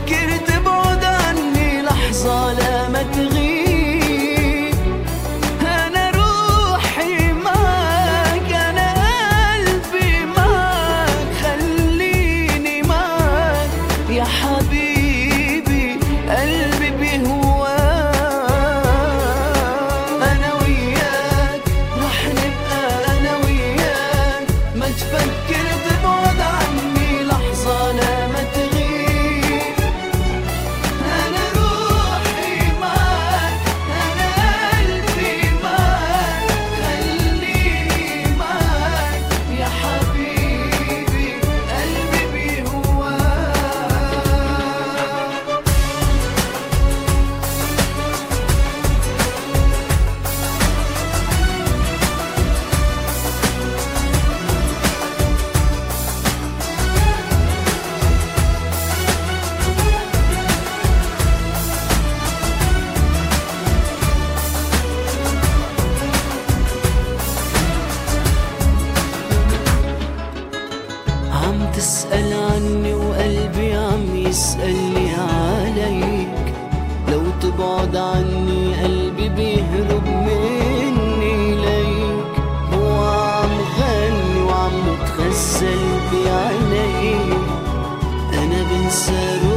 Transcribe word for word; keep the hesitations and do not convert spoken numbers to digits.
تفكر تبعد عني لحظة لا ما تغيب. أنا روحي معك، أنا قلبي معك، خليني معك يا حبيبي، قلبي بهواك. أنا وياك رح نبقى، أنا وياك ما تفكر تبعد عني لحظة لا ما تغيب. أنا روحي معك، أنا قلبي معك، خليني معك يا حبيبي، قلبي بهواك. عم تسأل عني وقلبي عم يسألني عليك. لو تبعد عني قلبي بيهرب مني ليك. هو عم غني وعم بتغزل بعينيك، أنا بنسى